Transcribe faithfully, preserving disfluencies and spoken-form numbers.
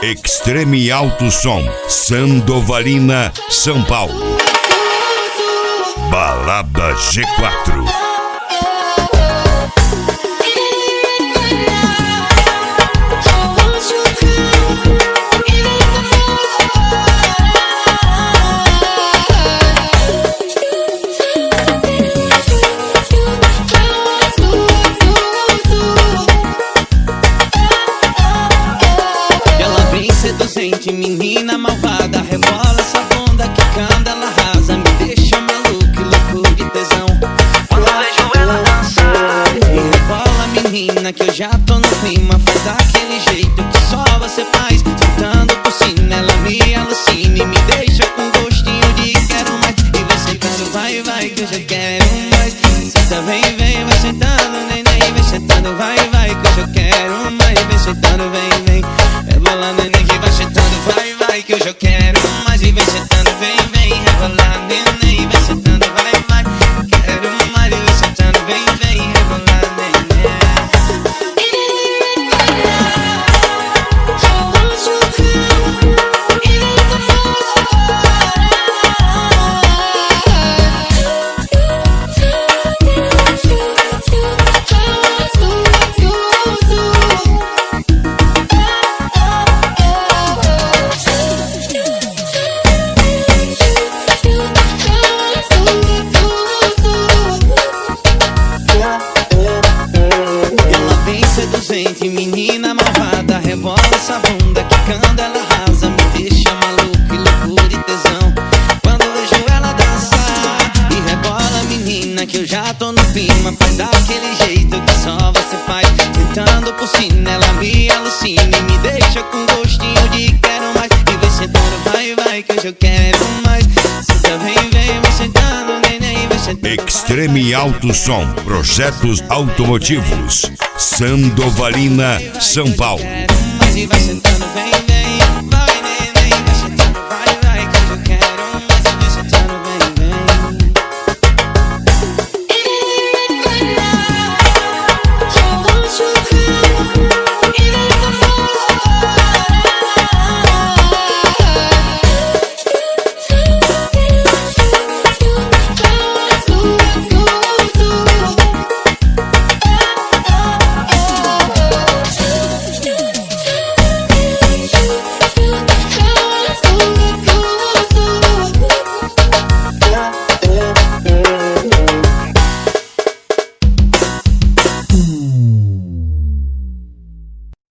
Extreme Alto Som, Sandovalina, São Paulo. Balada G quatro. Seduzente, menina malvada, rebola essa bunda que canta, ela arrasa, me deixa maluco e louco de tesão. Quando eu vejo ela dançar e rebola, menina, que eu já tô no clima, faz daquele jeito que só você faz, sentando por cima, ela me alucina e me deixa com gostinho de quero mais. E você quando vai, vai, que eu já quero mais. Senta, vem, vem, vai sentando, neném, vem sentando, vai, vai, que eu já quero mais. Vem sentando, vem, vem, rebola, neném, vai, vai, que eu já quero mais. E vem sentando, vem, vem, rebolar, neném. Vem sentando, vai, vai, quero mais. E vem sentando, vem, vem, rebolar, neném. Seduzente, menina malvada, rebola essa bunda que canta, ela arrasa, me deixa maluco e louco de tesão. Quando eu vejo ela dançar e rebola, menina, que eu já tô no clima, faz daquele jeito que só você faz, tentando por cima, ela me alucina e me deixa com gostinho de quero mais. E vem sentando, vai, vai, que hoje eu quero mais. Senta, vem, vem, vem sentando, neném, vem sentando. Extreme Alto Som, projetos automotivos, Sandovalina, São Paulo. Mas e vai sentando, vem.